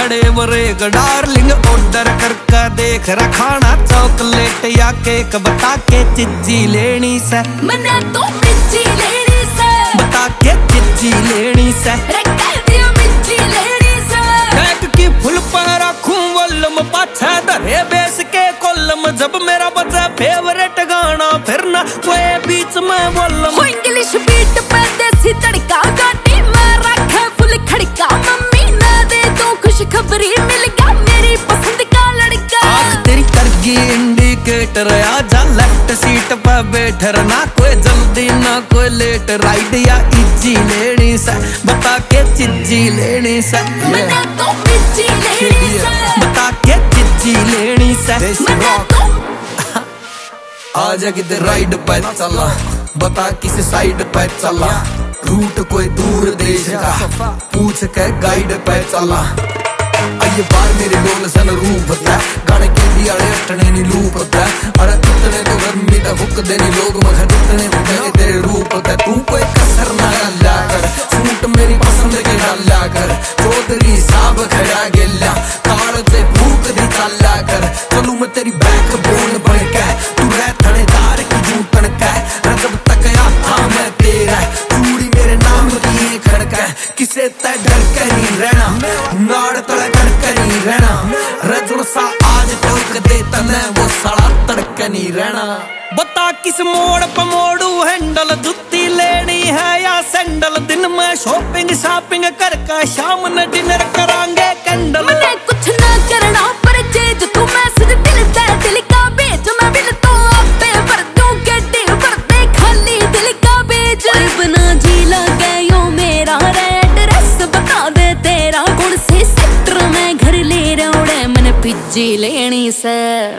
खड़े break darling order करके देख रखाना चॉकलेट या केक बता के चिज्जी लेनी से मैंने तो मिर्ची लेनी से बता के चिज्जी लेनी से मिर्ची लेनी से बैक की फुल पर रखूं वॉल्यूम पाछे धरे बेस के कॉलम जब मेरा बजा फेवरेट गाना फिर ना कोई बीच में वॉल्यूम इंग्लिश बीट पे देसी तड़का गाड़ी में रखे फुल खड़का मम्मी ना दे तो खुशखबरी मिल गया मेरी पसंद का लड़का आँख तेरी करगी इंडिकेटर आजा लेफ्ट सीट पे बैठ ना कोई जल्दी ना कोई लेट राइड या इज्जी लेनी से बता के चिज्जी लेनी से मैंने तो मिर्ची लेनी से बता के चिज्जी लेनी से मैंने तो आजा किधर राइड पे चला बता किस साइड पे चला रूट कोई दूर देश का पूछ के गाइड पे चला आइए बार मेरे डोल सन रूप है गाने के भी आड़े अटने नी लूप है अरे इतने तो गर्मी दा फुक देनी लोग मगर इतने उठे तेरे रूप है तू कोई कसर ना ला कर सूट मेरी पसंद के डाला कर चौधरी साहब खड़ा गेला ताल से फूक दी चला कर चलू मैं तेरी बैक बोन बन के तू रह थानेदार की जूटन के रजब तक आता मैं तेरा चूड़ी मेरे नाम की खड़का किसे तय डर के नहीं रहना नाड़ तड़ कर नहीं रहना रजुड़ सा आज टोक दे तने वो साला तड़के नहीं रहना बता किस मोड़ पर मोड़ू हैंडल जुत्ती लेनी है या सैंडल दिन में शॉपिंग करके शाम ने डिनर करांगे कैंडल मैंने कुछ ना करना पर चीज तू मैसेज दिल का भेज मैं बिल तो आपे भर दूं गड्ढे भर दे खाली दिल का भेज बना झीला गयो मेरा एड्रेस बता दे तेरा कौन से सेक्टर में घर ले रहा मैंने पिज्जी लेनी से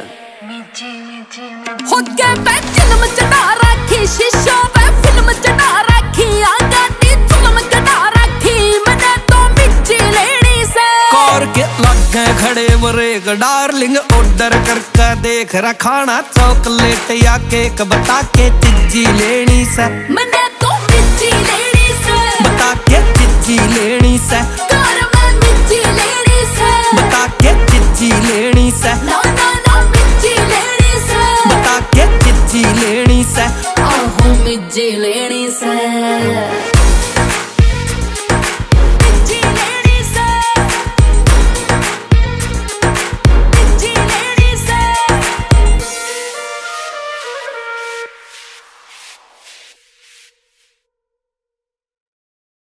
हो के फिल्म चढ़ा रखी शीशा पे फिल्म चढ़ा रखी आगाती फिल्म कटा रखी मैंने तो मिर्ची लेनी से कार के लगे खड़े बरेक डार्लिंग ऑर्डर करके देख रखाना चॉकलेट या केक बता के चिज्जी लेनी से मैंने तो मिर्ची लेनी से बता के चिज्जी लेनी से